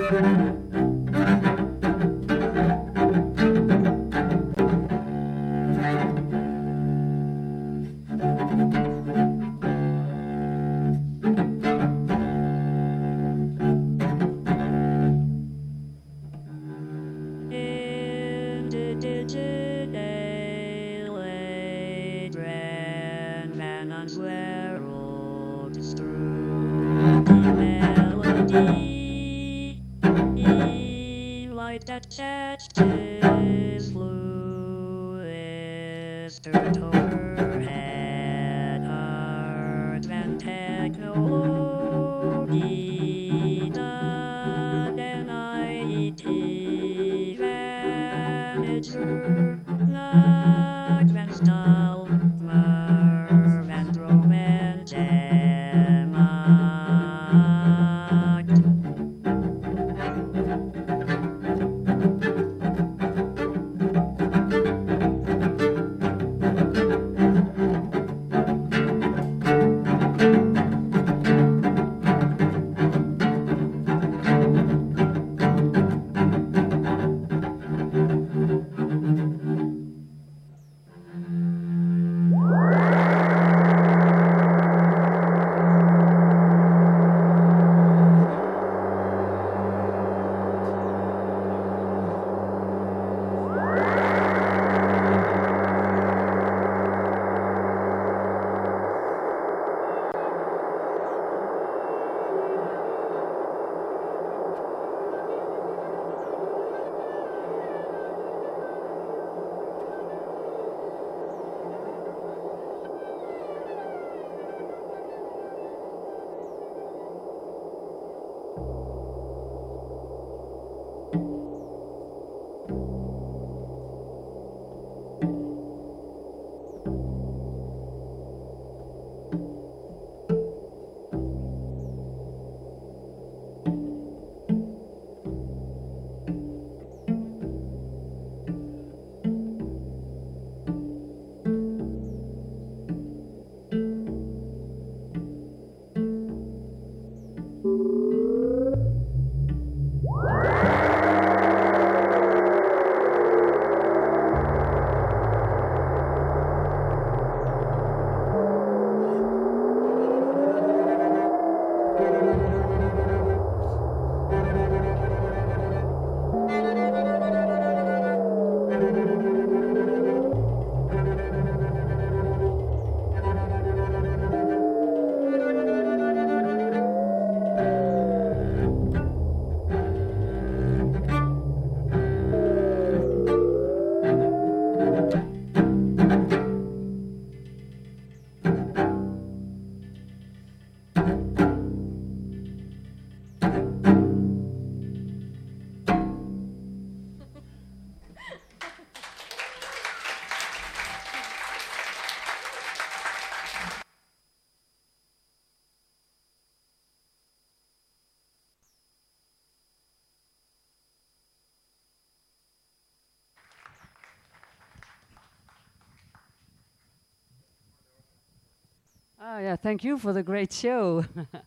Oh, yeah, thank you for the great show.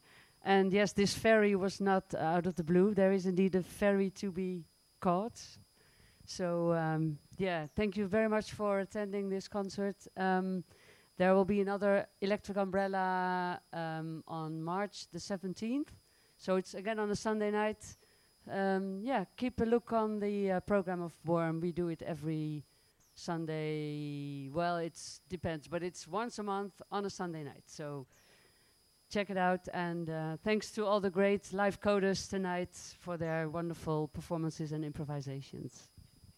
And yes, this ferry was not out of the blue. There is indeed a ferry to be caught. So, yeah, thank you very much for attending this concert. There will be another Electric Umbrella on March the 17th. So it's again on a Sunday night. Yeah, keep a look on the program of Worm. We do it every Sunday. Well, it depends, but it's once a month on a Sunday night. So check it out. And thanks to all the great live coders tonight for their wonderful performances and improvisations.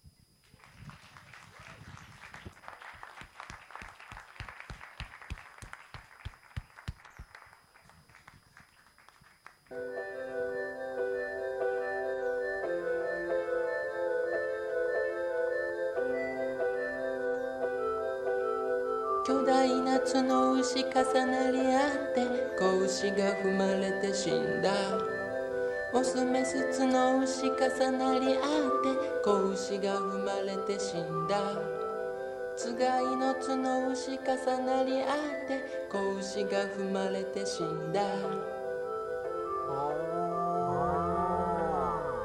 巨大な角牛重なり合って子牛が踏まれて死んだオスメス角牛重なり合って子牛が踏まれて死んだつがいの角牛重なり合って子牛が踏まれて死んだ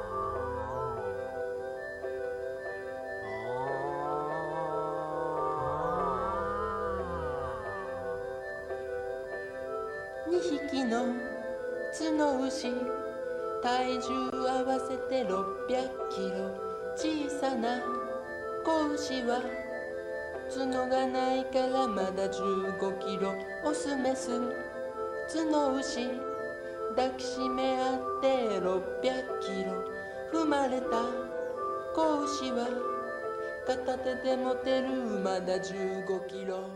角牛体重合わせて600キロ小さな子牛は角がないからまだ15キロオスメス角牛抱きしめ合って600キロ踏まれた子牛は片手で持てるまだ15キロ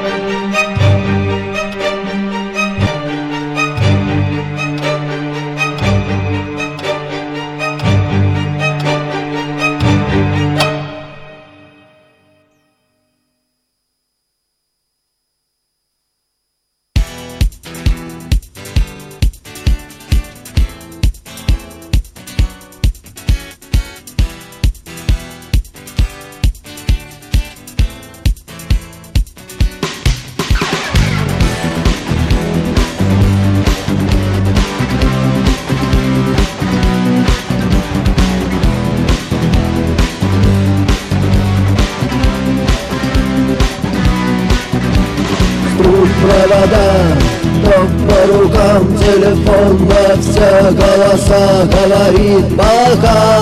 Провода, но по рукам телефон во все голоса говорит пока.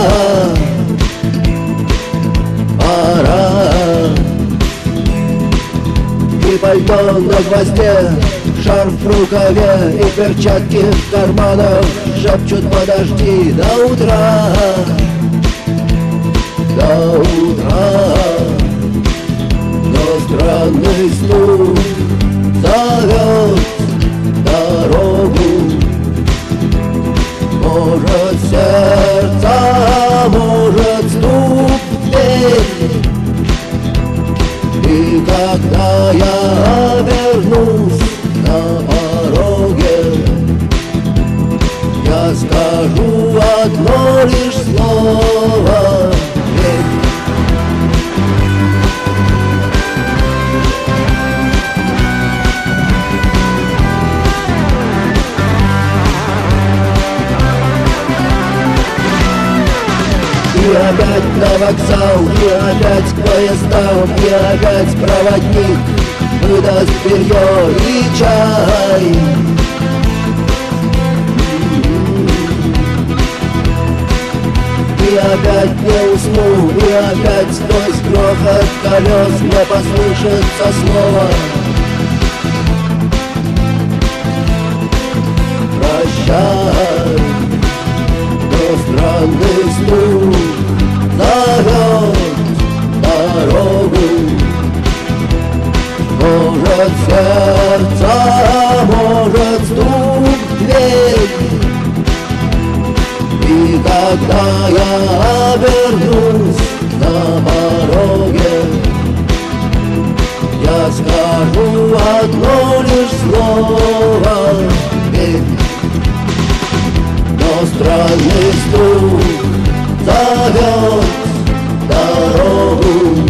Пора. И пальто на гвозде, шарф в рукаве и перчатки в карманах шепчут подожди до утра. До утра. Но странный стук зовет дорогу. Может сердце, может стук в дверь. И когда я обернусь на пороге, я скажу одно лишь слово. И опять на вокзал, и опять к поездам, и опять проводник выдаст белье и чай. И опять не усну, и опять сквозь грохот колес мне послышится снова. Прощай, но странный стук зовет дорогу. Может сердце, может стук в дверь. И когда я обернусь на пороге, я скажу одно лишь слово. Верь. Но странный стук зовет дорогу.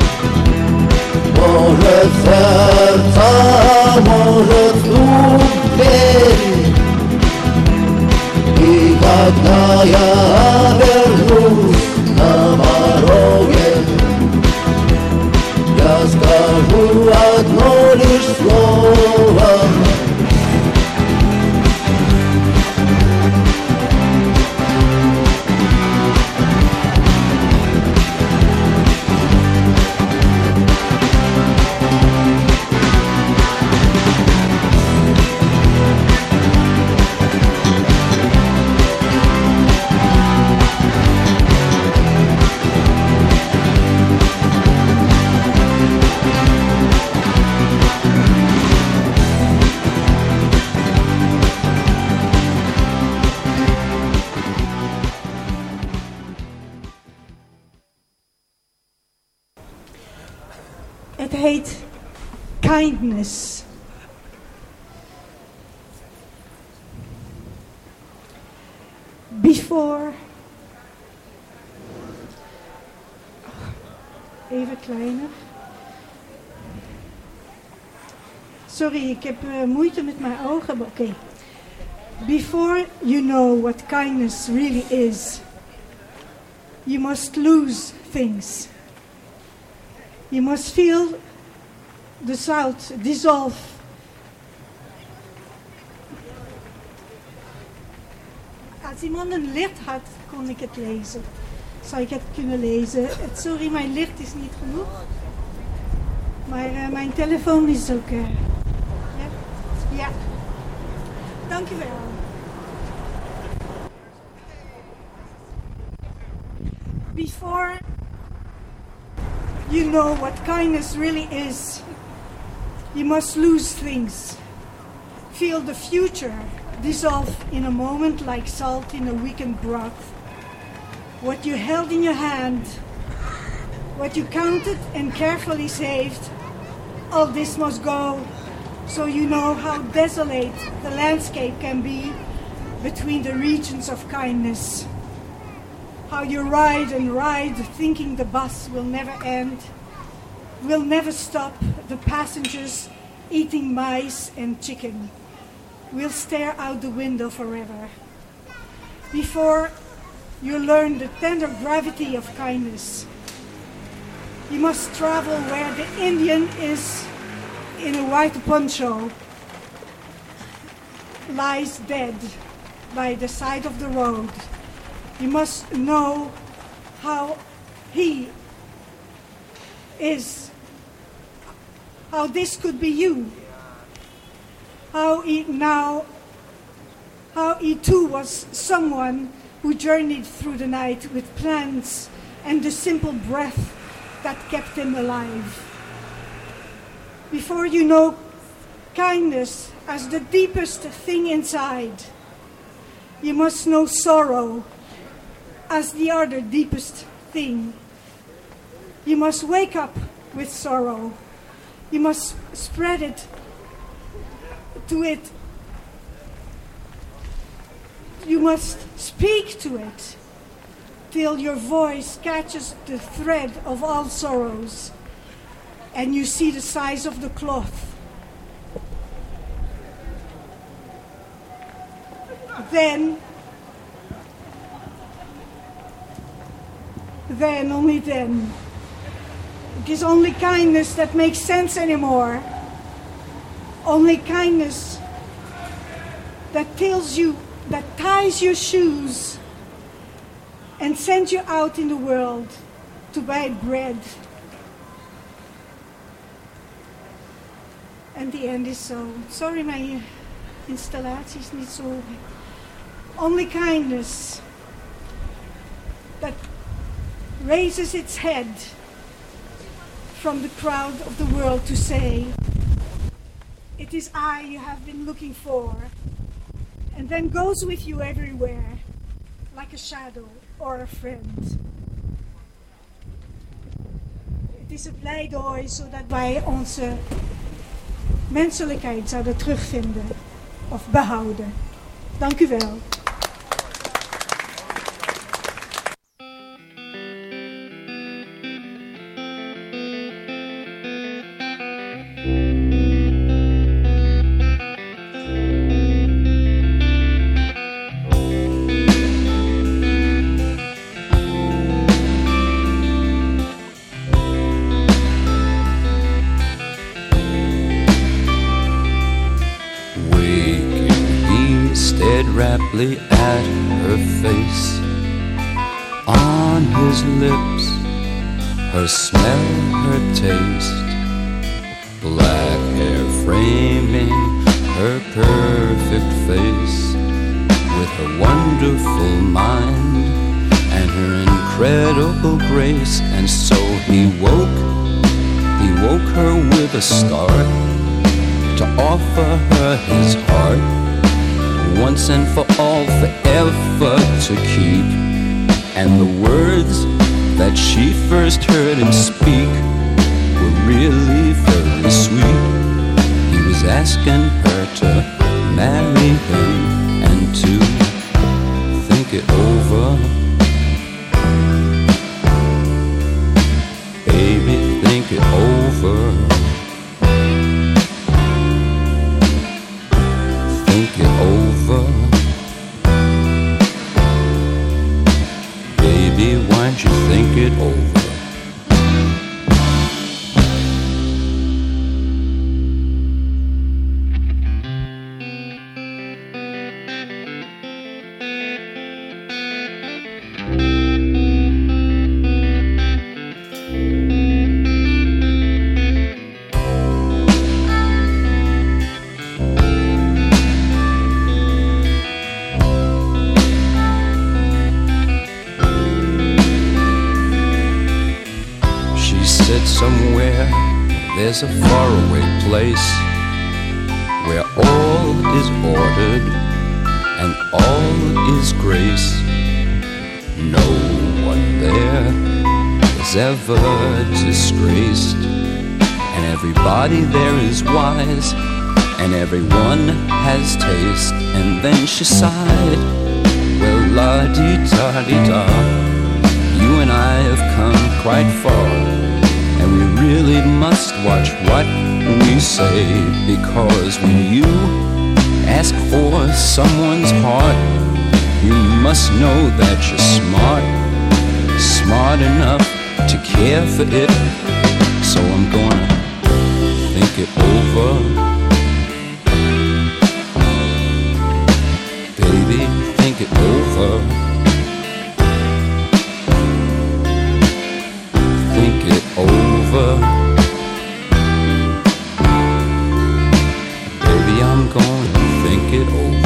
Может сердце, может стук в дверь. И когда я обернусь на пороге, я скажу одно лишь слово. Het heet Kindness. Before. Even kleiner. Sorry, ik heb moeite met mijn ogen, maar oké. Before you know what kindness really is, you must lose things. You must feel the salt dissolve. Als iemand een licht had, kon ik het lezen. Zou ik het kunnen lezen? Sorry, mijn licht is niet genoeg. Maar mijn telefoon is ook... ja. Dank u wel. Before you know what kindness really is, You must lose things. Feel the future dissolve in a moment like salt in a weakened broth. What you held in your hand, what you counted and carefully saved, all this must go, so you know how desolate the landscape can be between the regions of kindness. How you ride and ride, thinking the bus will never end, will never stop, the passengers eating mice and chicken, will stare out the window forever. Before you learn the tender gravity of kindness, you must travel where the Indian is in a white poncho, lies dead by the side of the road. You must know how he is, how this could be you, how he too was someone who journeyed through the night with plants and the simple breath that kept him alive. Before you know kindness as the deepest thing inside, you must know sorrow as the other deepest thing. You must wake up with sorrow. You must spread it to it. You must speak to it till your voice catches the thread of all sorrows and you see the size of the cloth. Then, only then, it is only kindness that makes sense anymore. Only kindness that tells you, that ties your shoes and sends you out in the world to buy bread. And the end is zo. Sorry, mijn installatie is niet zo. Only kindness that raises its head from the crowd of the world to say, it is I you have been looking for, and then goes with you everywhere, like a shadow or a friend. Het is een pleidooi zodat wij onze menselijkheid zouden terugvinden of behouden. Dank u wel. Raptly at her face, on his lips, her smell, her taste, black hair framing her perfect face, with her wonderful mind and her incredible grace. And so he woke her with a start to offer her his heart, once and for all, forever to keep. And the words that she first heard him speak were really very sweet. He was asking her to marry him and to think it over. Baby, think it over. Think it over. Baby, why don't you think it over? there's a faraway place where all is ordered and all is grace. No one there is ever disgraced, and everybody there is wise, and everyone has taste. And then she sighed, well, la-dee-da-dee-da, you and I have come quite far, and we really must watch what we say, because when you ask for someone's heart, you must know that you're smart, smart enough to care for it. So I'm gonna think it over, baby, think it over. Think it over, baby, I'm gonna think it over.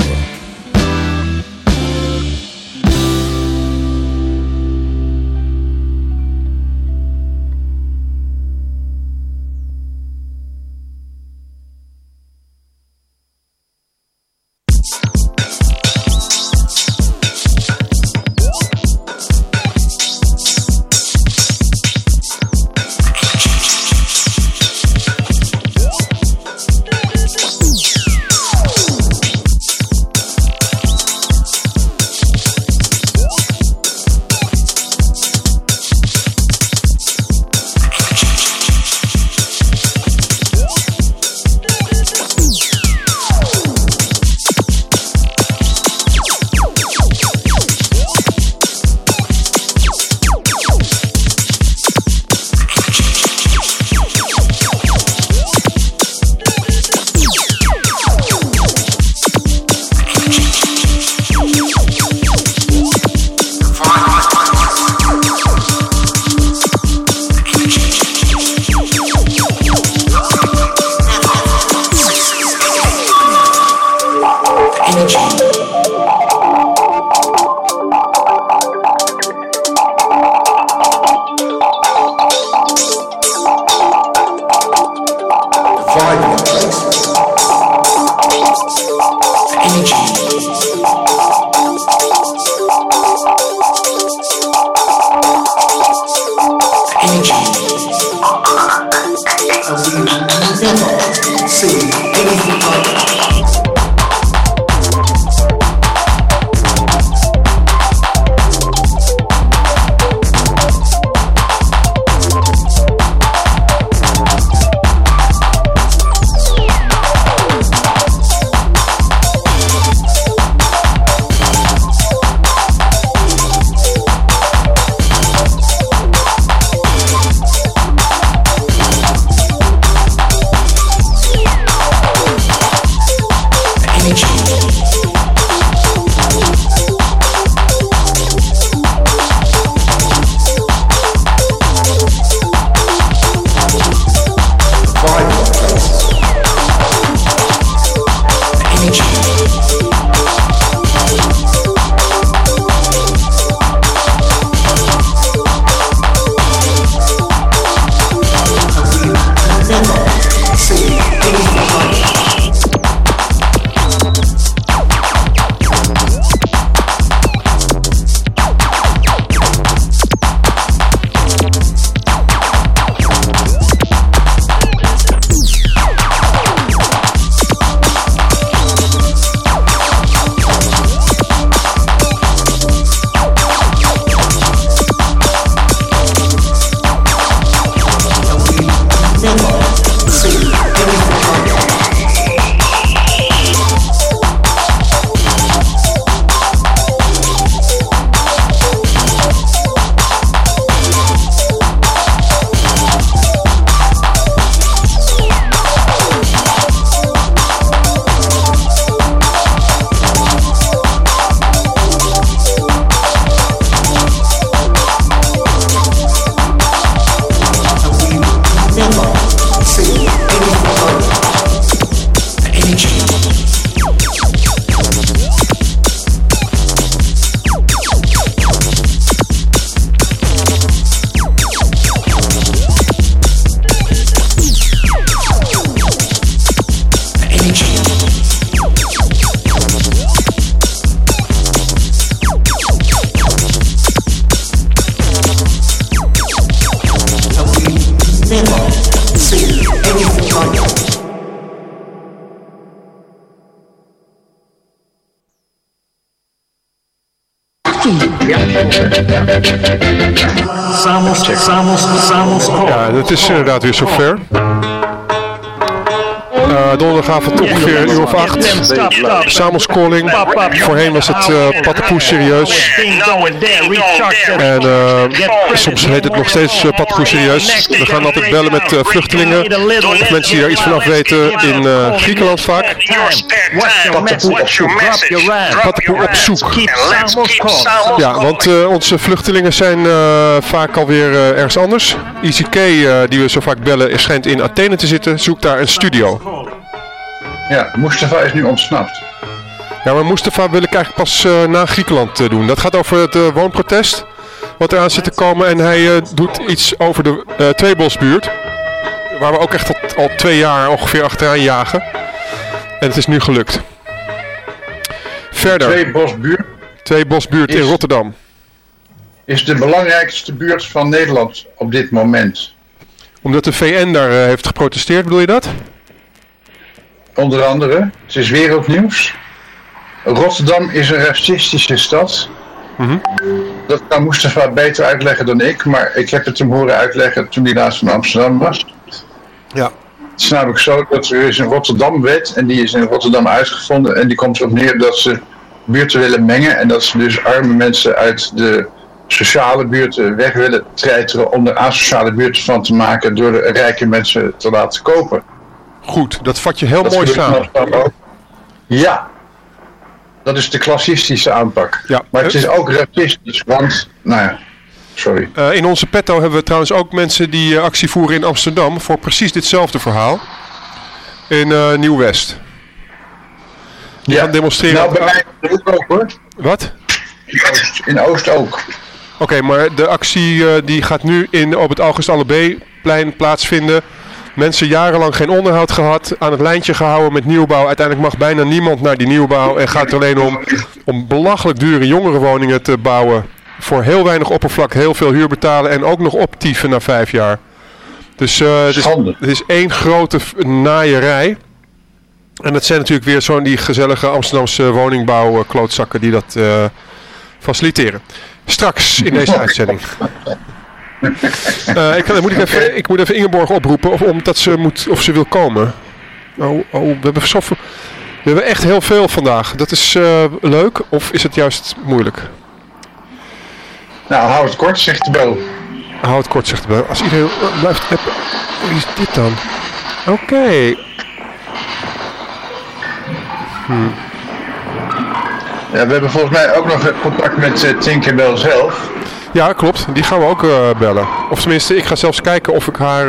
Ja, het is inderdaad weer zover. Donderdagavond ongeveer een uur of 8. Samos Calling. Voorheen was het Pattenpoe serieus. En soms heet het nog steeds Pattenpoe serieus. We gaan altijd bellen met vluchtelingen. Of mensen die daar iets van af weten in Griekenland vaak. Pattenpoe op zoek. Ja, want onze vluchtelingen zijn vaak alweer ergens anders. Easy K, die we zo vaak bellen, schijnt in Athene te zitten. Zoekt daar een studio. Ja, Mustafa is nu ontsnapt. Ja, maar Mustafa wil ik eigenlijk pas na Griekenland doen. Dat gaat over het woonprotest wat eraan zit te komen. En hij doet iets over de Tweebosbuurt. Waar we ook echt al 2 jaar ongeveer achteraan jagen. En het is nu gelukt. Verder. Tweebosbuurt in Rotterdam. Is de belangrijkste buurt van Nederland op dit moment. Omdat de VN daar heeft geprotesteerd, bedoel je dat? Onder andere, het is wereldnieuws. Rotterdam is een racistische stad. Mm-hmm. Dat kan Mustafa beter uitleggen dan ik, maar ik heb het hem horen uitleggen toen hij laatst in Amsterdam was. Ja. Het is namelijk zo dat er is een Rotterdam-wet en die is in Rotterdam uitgevonden en die komt erop neer dat ze buurten willen mengen en dat ze dus arme mensen uit de sociale buurten weg willen treiteren om er asociale buurten van te maken door de rijke mensen te laten kopen. Goed, dat vat je heel mooi samen. Ja, dat is de klassistische aanpak. Ja. Maar het is ook racistisch, want, nou ja, sorry. In onze petto hebben we trouwens ook mensen die actie voeren in Amsterdam voor precies ditzelfde verhaal. In Nieuw-West. Die gaan demonstreren. Nou, bij mij ook hoor. Wat? In Oost ook. Oké, maar de actie die gaat nu op het August Allebee-plein plaatsvinden. Mensen jarenlang geen onderhoud gehad, aan het lijntje gehouden met nieuwbouw. Uiteindelijk mag bijna niemand naar die nieuwbouw en gaat er alleen om belachelijk dure jongerenwoningen te bouwen. Voor heel weinig oppervlak, heel veel huur betalen en ook nog optieven na 5 jaar. Dus het is één grote naaierij. En dat zijn natuurlijk weer zo'n die gezellige Amsterdamse woningbouwklootzakken die dat faciliteren. Straks in deze uitzending. Ik moet even Ingeborg oproepen omdat ze wil komen. We hebben echt heel veel vandaag. Dat is leuk of is het juist moeilijk? Nou, hou het kort, zegt de bel. Hou het kort, zegt de bel. Als iedereen blijft appen. Wie is dit dan? Oké. Ja, we hebben volgens mij ook nog contact met Tinkerbell zelf. Ja, klopt. Die gaan we ook bellen. Of tenminste, ik ga zelfs kijken of ik haar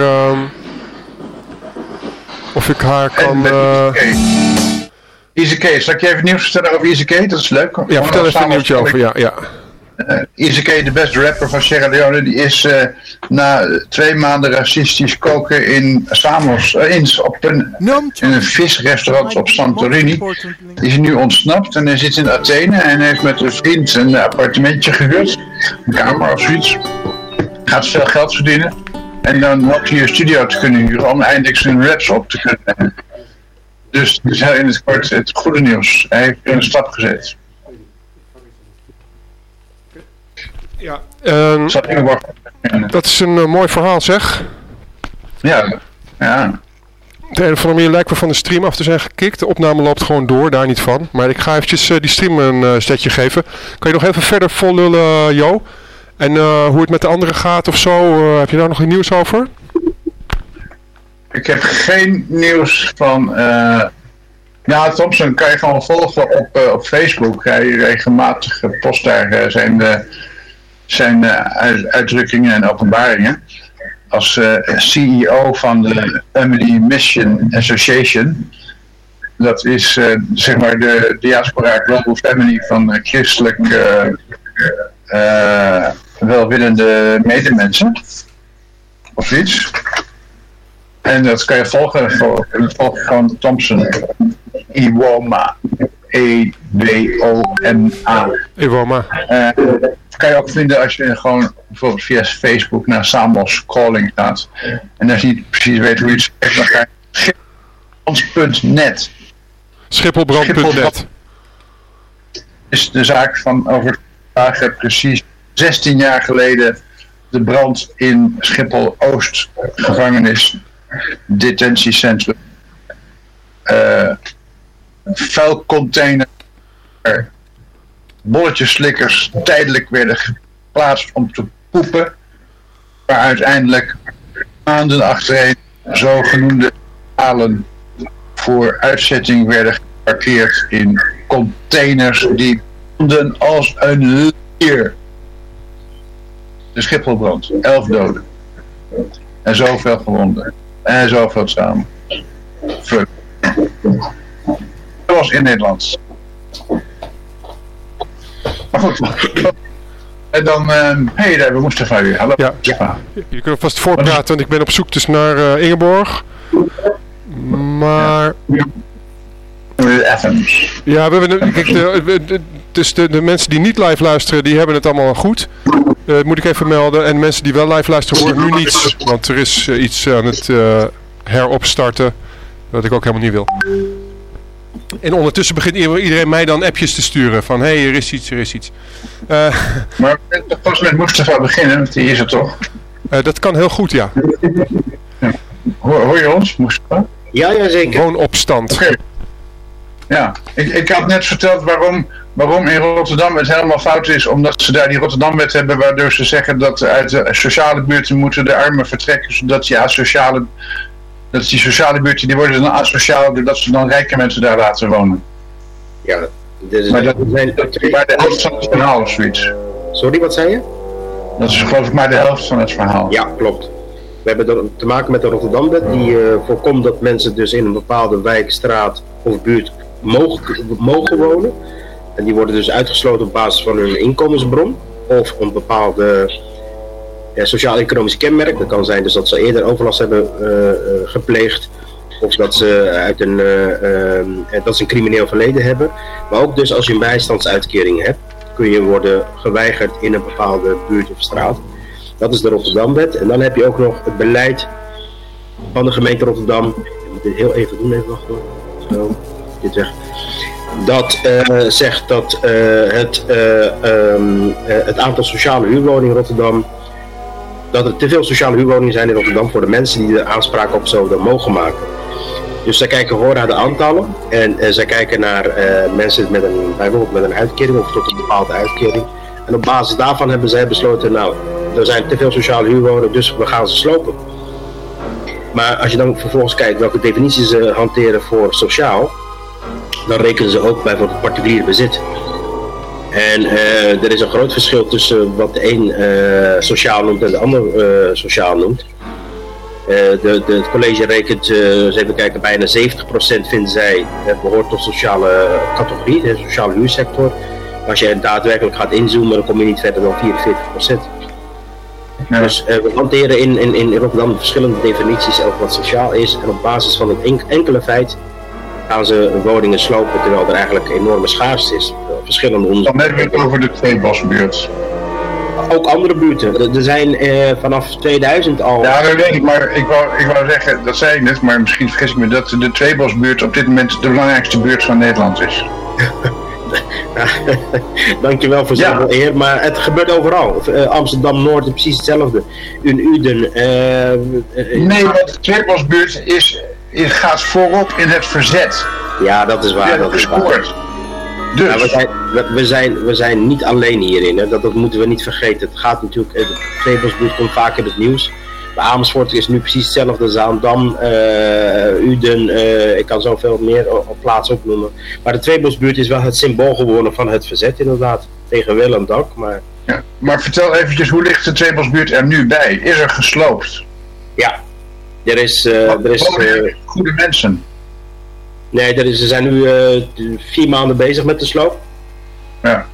kan... Easy K, zal ik je even nieuws vertellen over Easy K? Dat is leuk. Ja, vertel even een nieuwtje over, ja. Easy K, de beste rapper van Sierra Leone, die is na 2 maanden racistisch koken in Samos, in een visrestaurant op Santorini. Die is nu ontsnapt en hij zit in Athene en hij heeft met een vriend een appartementje gehuurd, een kamer of zoiets. Gaat veel geld verdienen en dan hoopt hij een studio te kunnen huren om eindelijk zijn raps op te kunnen nemen. Dus in het kort het goede nieuws. Hij heeft een stap gezet. Ja, dat is een mooi verhaal, zeg. Ja. De een of andere manier lijkt me van de stream af te zijn gekikt. De opname loopt gewoon door, daar niet van. Maar ik ga eventjes die stream een setje geven. Kan je nog even verder vol lullen, Jo? En hoe het met de anderen gaat of zo, heb je daar nog een nieuws over? Ik heb geen nieuws van... Ja, Thompson kan je gewoon volgen op Facebook. Hij regelmatig post daar zijn uitdrukkingen en openbaringen. Als CEO van de Family Mission Association. Dat is zeg maar de diaspora Global Family van christelijk welwillende medemensen. Of iets. En dat kan je volgen van Thompson. Iwoma. E-W-O-M-A. Iwoma. Kan je ook vinden als je gewoon bijvoorbeeld via Facebook naar Samos Calling gaat. En als je niet precies weet hoe je het zegt, dan ga je Schipholbrand.net. Schipholbrand.net. Is de zaak van over dagen precies 16 jaar geleden de brand in Schiphol-Oost gevangenis, detentiecentrum. Vuilcontainer, bolletjeslikkers tijdelijk werden geplaatst om te poepen, waar uiteindelijk maanden achtereen zogenoemde halen voor uitzetting werden geparkeerd in containers die brandden als een leer. De Schipholbrand, 11 doden. En zoveel gewonden. En zoveel samen. Fuck. Dat was in Nederland. Maar goed. En dan, daar hebben we Mustafa weer. Hallo. Ja. Je kunt vast voortpraten, want ik ben op zoek dus naar Ingeborg. Maar... Ja, we hebben dus de mensen die niet live luisteren, die hebben het allemaal goed. Moet ik even melden. En de mensen die wel live luisteren horen nu niets. Want er is iets aan het heropstarten. Wat ik ook helemaal niet wil. En ondertussen begint iedereen mij dan appjes te sturen. Van hé, er is iets. Maar we kunnen pas met Mustafa beginnen, want die is er toch? Dat kan heel goed, ja. Hoor je ons, Mustafa? Ja, zeker. Woonopstand. Okay. Ja, ik had net verteld waarom in Rotterdam het helemaal fout is. Omdat ze daar die Rotterdamwet hebben, waardoor ze zeggen dat uit de sociale buurten moeten de armen vertrekken. Zodat die sociale buurten, die worden dan asociaal, doordat ze dan rijke mensen daar laten wonen. Ja, maar dat is maar de helft van het verhaal of zoiets. Sorry, wat zei je? Dat is geloof ik maar de helft van het verhaal. Ja, klopt. We hebben te maken met de Rotterdamwet die voorkomt dat mensen dus in een bepaalde wijk, straat of buurt mogen wonen. En die worden dus uitgesloten op basis van hun inkomensbron of een bepaalde sociaal-economische kenmerk. Dat kan zijn dus dat ze eerder overlast hebben gepleegd of dat ze dat ze een crimineel verleden hebben. Maar ook dus als je een bijstandsuitkering hebt, kun je worden geweigerd in een bepaalde buurt of straat. Dat is de Rotterdamwet. En dan heb je ook nog het beleid van de gemeente Rotterdam. Ik moet dit heel even doen, even wachten. Zo, dit weg. Dat zegt dat het aantal sociale huurwoningen in Rotterdam, dat er te veel sociale huurwoningen zijn in Rotterdam voor de mensen die de aanspraak op zouden mogen maken. Dus zij kijken gewoon naar de aantallen en zij kijken naar mensen bijvoorbeeld met een uitkering of tot een bepaalde uitkering. En op basis daarvan hebben zij besloten, nou, er zijn te veel sociale huurwoningen, dus we gaan ze slopen. Maar als je dan vervolgens kijkt welke definities ze hanteren voor sociaal, dan rekenen ze ook bijvoorbeeld particulier bezit. En er is een groot verschil tussen wat de een sociaal noemt en de ander sociaal noemt. Het college rekent, even kijken, bijna 70% vinden zij het behoort tot sociale categorie, de sociale huursector. Maar als je daadwerkelijk gaat inzoomen, dan kom je niet verder dan 44%. Ja. Dus we hanteren in Rotterdam verschillende definities over wat sociaal is. En op basis van het enkele feit gaan ze woningen slopen, terwijl er eigenlijk enorme schaarste is. Verschillende onderzoeken. Dan hebben we het over de Tweebosbuurt. Ook andere buurten. Er zijn vanaf 2000 al... Ja, dat weet ik, maar ik wou zeggen, dat zei ik net, maar misschien vergis ik me, dat de Tweebosbuurt op dit moment de belangrijkste buurt van Nederland is. Dankjewel voor zoveel eer, maar het gebeurt overal. Amsterdam-Noord is precies hetzelfde. Uden. Nee, want de Tweebosbuurt gaat voorop in het verzet. Ja, dat is waar. Ja, dat is waar. Dus. Ja, we zijn niet alleen hierin, hè. Dat moeten we niet vergeten. Het gaat natuurlijk, de Tweebosbuurt komt vaak in het nieuws. Bij Amersfoort is nu precies hetzelfde. Zaandam, Uden, ik kan zoveel meer op plaatsen opnoemen. Maar de Tweebosbuurt is wel het symbool geworden van het verzet inderdaad. Tegen wil en dank. Ja, maar vertel eventjes, hoe ligt de Tweebosbuurt er nu bij? Is er gesloopt? Ja, er is goede mensen. Nee, ze zijn nu 4 maanden bezig met de sloop. Ja.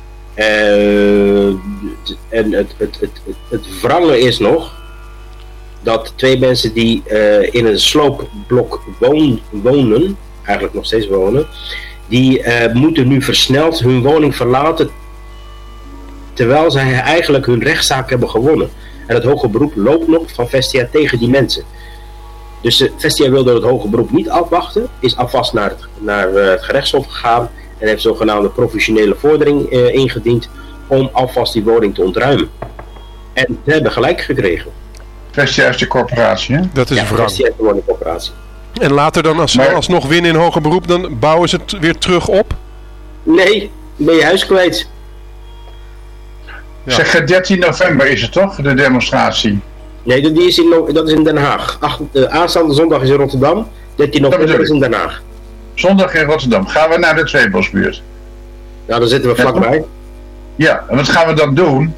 En het wrange is nog dat 2 mensen die in een sloopblok wonen, eigenlijk nog steeds wonen, die moeten nu versneld hun woning verlaten terwijl zij eigenlijk hun rechtszaak hebben gewonnen. En het hoger beroep loopt nog van Vestia tegen die mensen. Dus Vestia wilde het hoger beroep niet afwachten, is alvast naar het gerechtshof gegaan en heeft zogenaamde professionele vordering ingediend om alvast die woning te ontruimen. En ze hebben gelijk gekregen. Vestia is de corporatie, hè? Dat is een verhaal. Vestia is de woningcorporatie. En later dan, als ze alsnog winnen in hoger beroep, dan bouwen ze het weer terug op? Nee, dan ben je huis kwijt. Ja. Zeg, 13 november is het toch, de demonstratie? Nee, dat is in Den Haag. Aanstaande zondag is in Rotterdam, 13 november is in Den Haag. Zondag in Rotterdam. Gaan we naar de Tweebosbuurt? Ja, daar zitten we vlakbij. Ja, en wat gaan we dan doen?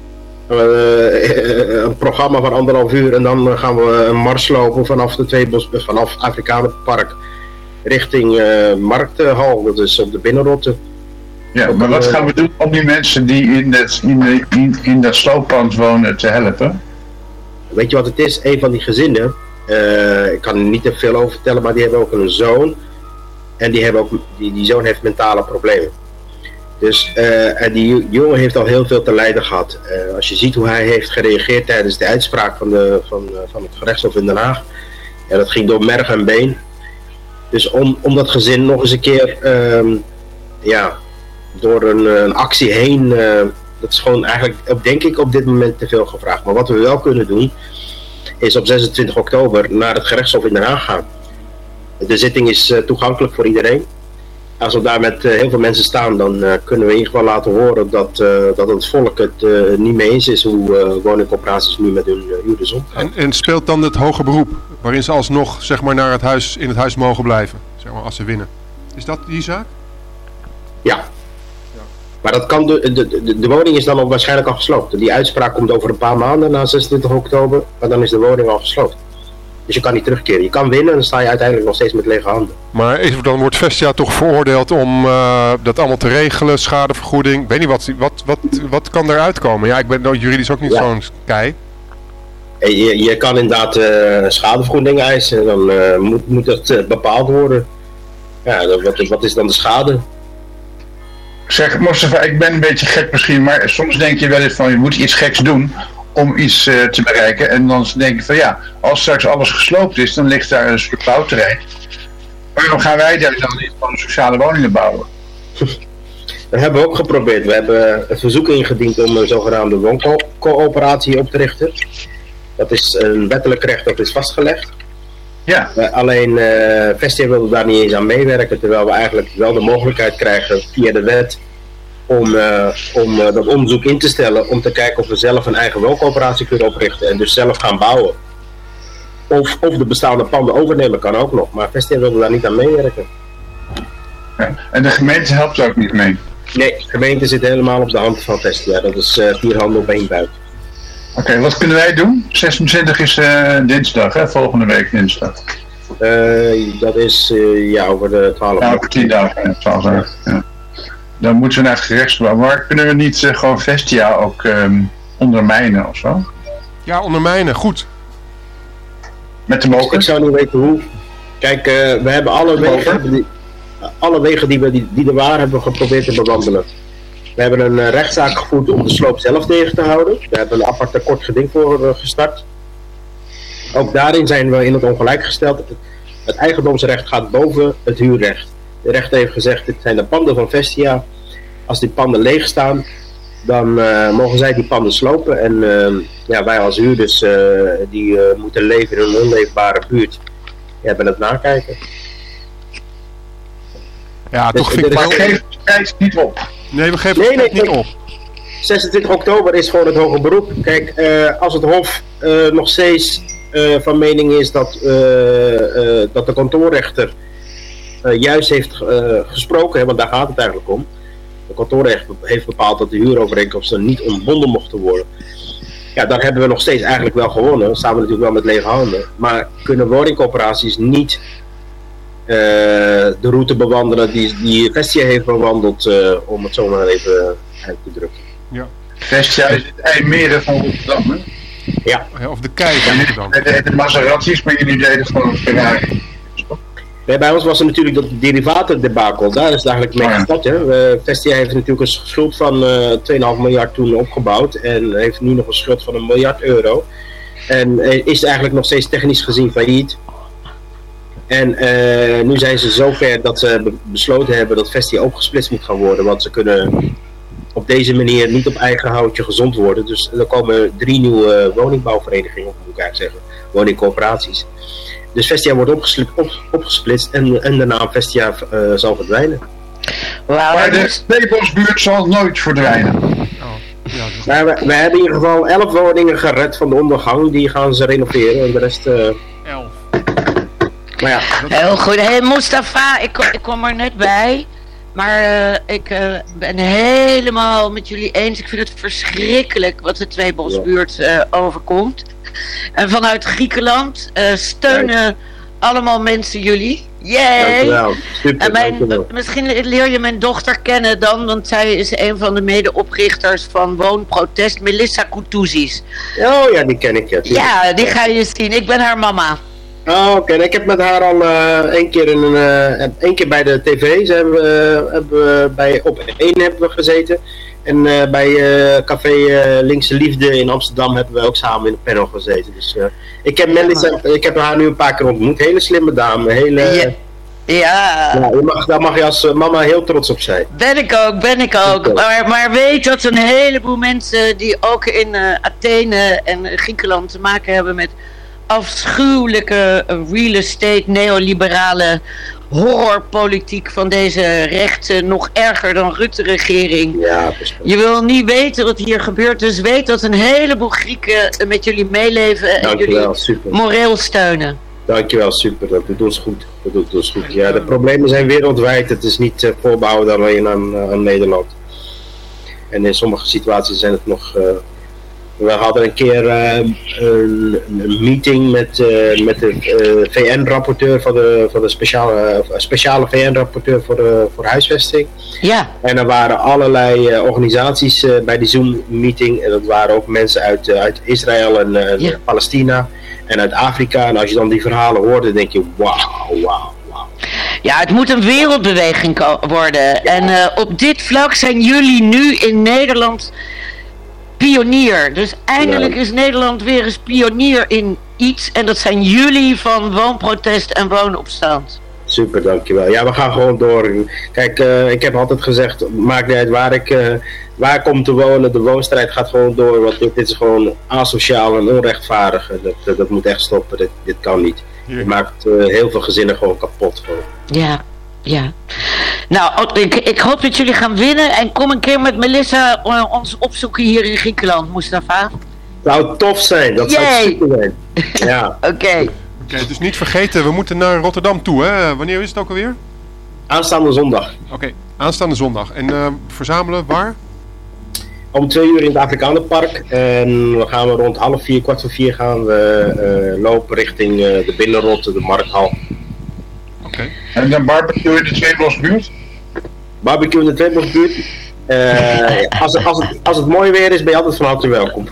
Een programma van 1,5 uur en dan gaan we een mars lopen vanaf de Tweebos, vanaf Afrikanenpark richting Markthal, dat is op de Binnenrotte. Ja, maar wat gaan we doen om die mensen die in dat slooppand wonen te helpen? Weet je wat het is? Een van die gezinnen, ik kan er niet te veel over vertellen, maar die hebben ook een zoon. En die zoon heeft mentale problemen. Dus en die jongen heeft al heel veel te lijden gehad. Als je ziet hoe hij heeft gereageerd tijdens de uitspraak van het gerechtshof in Den Haag. Ja, dat ging door merg en been. Dus om dat gezin nog eens een keer door een actie heen, dat is gewoon eigenlijk, denk ik, op dit moment te veel gevraagd. Maar wat we wel kunnen doen, is op 26 oktober naar het gerechtshof in Den Haag gaan. De zitting is toegankelijk voor iedereen. Als we daar met heel veel mensen staan, dan kunnen we in ieder geval laten horen dat het volk het niet mee eens is hoe woningcorporaties nu met hun huurders omgaan. En speelt dan het hoger beroep, waarin ze alsnog zeg maar, in het huis mogen blijven, zeg maar, als ze winnen? Is dat die zaak? Ja. Maar dat kan de woning is dan ook waarschijnlijk al gesloopt. Die uitspraak komt over een paar maanden na 26 oktober, maar dan is de woning al gesloopt. Dus je kan niet terugkeren. Je kan winnen en dan sta je uiteindelijk nog steeds met lege handen. Maar even, dan wordt Vestia toch veroordeeld om dat allemaal te regelen, schadevergoeding. Ik weet niet, wat kan eruit komen? Ja, ik ben juridisch ook niet zo'n kei. Je kan inderdaad schadevergoeding eisen. Dan moet dat bepaald worden. Ja, wat is dan de schade? Zeg, Mustafa, ik ben een beetje gek misschien, maar soms denk je wel eens van je moet iets geks doen om iets te bereiken. En dan denk je van ja, als straks alles gesloopt is, dan ligt daar een stuk bouwterrein. Waarom gaan wij daar dan niet van sociale woningen bouwen? Dat hebben we ook geprobeerd. We hebben een verzoek ingediend om een zogenaamde wooncoöperatie op te richten. Dat is een wettelijk recht dat is vastgelegd. Ja. Alleen Vestia wilde daar niet eens aan meewerken, terwijl we eigenlijk wel de mogelijkheid krijgen via de wet om dat onderzoek in te stellen, om te kijken of we zelf een eigen wooncoöperatie kunnen oprichten en dus zelf gaan bouwen. Of de bestaande panden overnemen kan ook nog, maar Vestia wilde daar niet aan meewerken. Ja. En de gemeente helpt er ook niet mee? Nee, de gemeente zit helemaal op de hand van Vestia, dat is 4 handen op 1 buik. Oké, wat kunnen wij doen? 26 is dinsdag, hè? Volgende week dinsdag. Dat is over de 12 dagen. Over 10 dagen, 12 dagen. Ja. Dan moeten we naar het gerechtshof. Maar kunnen we niet gewoon Vestia ook ondermijnen of zo? Ja, ondermijnen, goed. Met de mogen? Ik zou niet weten hoe. Kijk, we hebben alle wegen die er waren, hebben we geprobeerd te bewandelen. We hebben een rechtszaak gevoerd om de sloop zelf tegen te houden. We hebben een apart kort geding voor gestart. Ook daarin zijn we in het ongelijk gesteld. Het eigendomsrecht gaat boven het huurrecht. De rechter heeft gezegd, dit zijn de panden van Vestia. Als die panden leeg staan, dan mogen zij die panden slopen. En wij als huurders die moeten leven in een onleefbare buurt, hebben het nakijken. Ja, toch vind ik maar geef de prijs niet op. Nee, we geven het niet op. 26 oktober is gewoon het hoger beroep. Kijk, als het Hof nog steeds van mening is dat de kantoorrechter juist heeft gesproken, want daar gaat het eigenlijk om. De kantoorrechter heeft bepaald dat de huurovereenkomsten niet ontbonden mochten worden. Ja, dan hebben we nog steeds eigenlijk wel gewonnen. Dan staan we natuurlijk wel met lege handen. Maar kunnen woningcorporaties niet de route bewandelen die Vestia heeft bewandeld, om het zo maar even uit te drukken. Ja. Vestia is het IJmeren van Rotterdam, hè? Ja. Of de kei van Rotterdam. De Maseratis, maar jullie deden gewoon een Ferrari. Nee, bij ons was er natuurlijk dat derivatendebakel. Daar is het eigenlijk mee gestart. Vestia heeft natuurlijk een schuld van 2,5 miljard toen opgebouwd. En heeft nu nog een schuld van €1 miljard. En is eigenlijk nog steeds technisch gezien failliet. En nu zijn ze zover dat ze besloten hebben dat Vestia opgesplitst moet gaan worden. Want ze kunnen op deze manier niet op eigen houtje gezond worden. Dus er komen 3 nieuwe woningbouwverenigingen, of moet ik eigenlijk zeggen, woningcoöperaties. Dus Vestia wordt opgesplitst en de naam Vestia zal verdwijnen. Maar de Steenbosbuurt zal nooit verdwijnen. Ja, we hebben in ieder geval 11 woningen gered van de ondergang. Die gaan ze renoveren en de rest... 11. Maar ja. Heel goed. Hey Mustafa, ik kom er net bij. Maar ik ben helemaal met jullie eens. Ik vind het verschrikkelijk wat de Tweebosbuurt overkomt. En vanuit Griekenland steunen allemaal mensen jullie. Yay! Super, en misschien leer je mijn dochter kennen dan, want zij is een van de medeoprichters van Woonprotest, Melissa Koutouzis. Oh ja, die ken ik. Ja, die ga je zien. Ik ben haar mama. Oh, oké. Ik heb met haar al één keer bij de tv. Ze hebben bij Op 1 hebben we gezeten. En bij Café Linkse Liefde in Amsterdam hebben we ook samen in een panel gezeten. Dus ik heb haar nu een paar keer ontmoet. Hele slimme dame. Daar mag je als mama heel trots op zijn. Ben ik ook. Maar weet dat een heleboel mensen die ook in Athene en Griekenland te maken hebben met afschuwelijke real estate neoliberale horrorpolitiek van deze rechtse, nog erger dan Rutte-regering. Ja, je wil niet weten wat hier gebeurt, dus weet dat een heleboel Grieken met jullie meeleven en jullie moreel steunen. Dankjewel, super. Dat doet ons goed. Ja, de problemen zijn wereldwijd. Het is niet voorbehouden alleen aan Nederland. En in sommige situaties zijn het nog... we hadden een keer een meeting met de VN-rapporteur voor de speciale VN-rapporteur voor huisvesting. Ja. En er waren allerlei organisaties bij die Zoom-meeting. En dat waren ook mensen uit Israël en Palestina en uit Afrika. En als je dan die verhalen hoorde, denk je, wauw. Ja, het moet een wereldbeweging worden. En op dit vlak zijn jullie nu in Nederland pionier. Dus eindelijk is Nederland weer eens pionier in iets. En dat zijn jullie van Woonprotest en Woonopstand. Super, dankjewel. Ja, we gaan gewoon door. Kijk, ik heb altijd gezegd, maakt niet uit waar ik kom te wonen. De woonstrijd gaat gewoon door. Want dit is gewoon asociaal en onrechtvaardig. Dat moet echt stoppen. Dit kan niet. Het maakt heel veel gezinnen gewoon kapot. Gewoon. Ja. Nou, ik hoop dat jullie gaan winnen. En kom een keer met Melissa ons opzoeken hier in Griekenland, Mustafa. Zou tof zijn. Dat zou super zijn. Ja. Oké, dus niet vergeten, we moeten naar Rotterdam toe, hè? Wanneer is het ook alweer? Aanstaande zondag. Oké, aanstaande zondag. En verzamelen waar? Om 2 uur in het Afrikanenpark. En we gaan rond 3:30, 4:15 gaan we lopen richting de Binnenrotte, de Markthal. Okay. En dan barbecue in de Tweebosbuurt? Barbecue in de Tweebosbuurt. Als het mooi weer is, ben je altijd van harte welkom.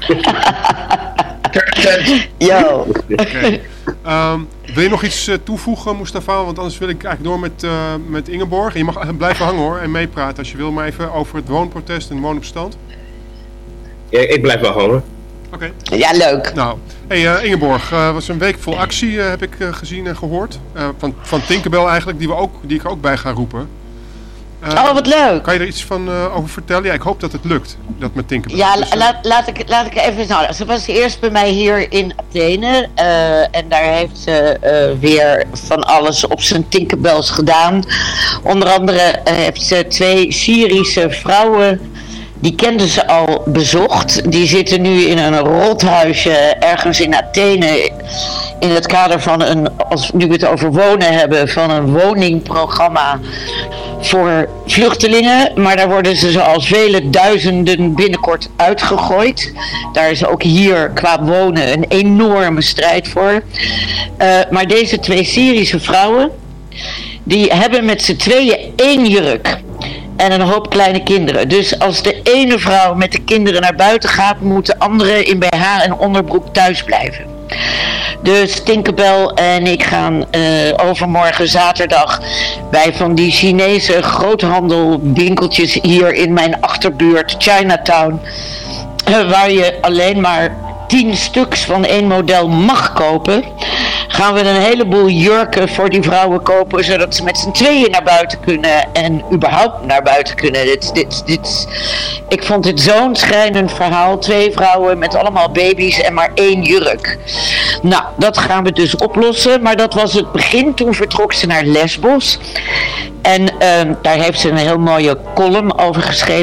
Yo. Okay. Wil je nog iets toevoegen, Mustafa? Want anders wil ik eigenlijk door met Ingeborg. En je mag blijven hangen hoor en meepraten als je wil, maar even over het woonprotest en woonopstand. Ja, ik blijf wel hangen. Oké. Ja, leuk. Nou, hey, Ingeborg, was een week vol actie, heb ik gezien en gehoord. Van Tinkerbell eigenlijk, die ik er ook bij ga roepen. Wat leuk. Kan je er iets van over vertellen? Ja, ik hoop dat het lukt, dat met Tinkerbell. Ja, dus, laat ik even... Nou, ze was eerst bij mij hier in Athene. En daar heeft ze weer van alles op zijn Tinkerbells gedaan. Onder andere heeft ze 2 Syrische vrouwen... Die kenden ze al bezocht. Die zitten nu in een rothuisje ergens in Athene. In het kader van als we het over wonen hebben, van een woningprogramma voor vluchtelingen. Maar daar worden ze zoals vele duizenden binnenkort uitgegooid. Daar is ook hier qua wonen een enorme strijd voor. Maar deze 2 Syrische vrouwen, die hebben met z'n tweeën 1 jurk. En een hoop kleine kinderen. Dus als de ene vrouw met de kinderen naar buiten gaat, moet de andere in BH en onderbroek thuis blijven. Dus Tinkerbell en ik gaan overmorgen zaterdag bij van die Chinese groothandelwinkeltjes hier in mijn achterbuurt, Chinatown, waar je alleen maar 10 stuks van 1 model mag kopen. gaan we een heleboel jurken voor die vrouwen kopen, zodat ze met z'n tweeën naar buiten kunnen en überhaupt naar buiten kunnen. Ik vond dit zo'n schrijnend verhaal. 2 vrouwen met allemaal baby's en maar 1 jurk. Nou, dat gaan we dus oplossen, maar dat was het begin. Toen vertrok ze naar Lesbos. En daar heeft ze een heel mooie column over geschreven